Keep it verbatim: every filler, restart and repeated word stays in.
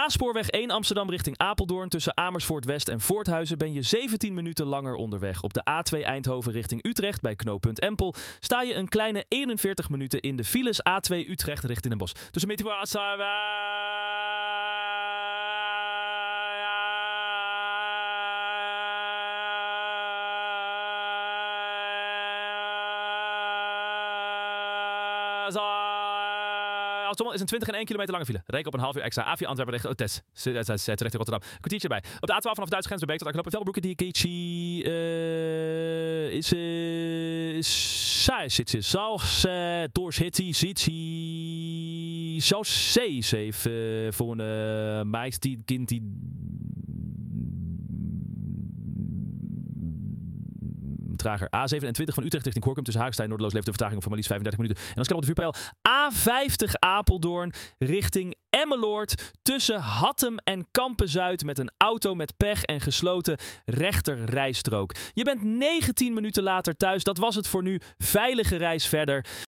A-spoorweg één Amsterdam richting Apeldoorn. Tussen Amersfoort West en Voorthuizen ben je zeventien minuten langer onderweg. Op de A twee Eindhoven richting Utrecht bij knooppunt Empel sta je een kleine eenenveertig minuten in de files. A twee Utrecht richting Den Bosch. Tussen Metro Alstom is een twintig en één kilometer lange file. Reken op een half uur extra. A vier Antwerpen richting Otes. Terecht in Rotterdam. Kwartiertje bij. Op de A twaalf vanaf Duitse grens bij Beek tot aan knooppunt Velbroek. Die Kichi uh, is saai zit ze. Zelfs doorzitten zit ze. Zelfs C zeef voor een meid die kind die trager. A zevenentwintig van Utrecht richting Gorkum tussen Haagstein en Noorderloos levert de vertraging op van maar liefst vijfendertig minuten. En dan scan op de vuurpijl. A vijftig Apeldoorn richting Emmeloord tussen Hattem en Kampen-Zuid met een auto met pech en gesloten rechter rijstrook. Je bent negentien minuten later thuis. Dat was het voor nu. Veilige reis verder.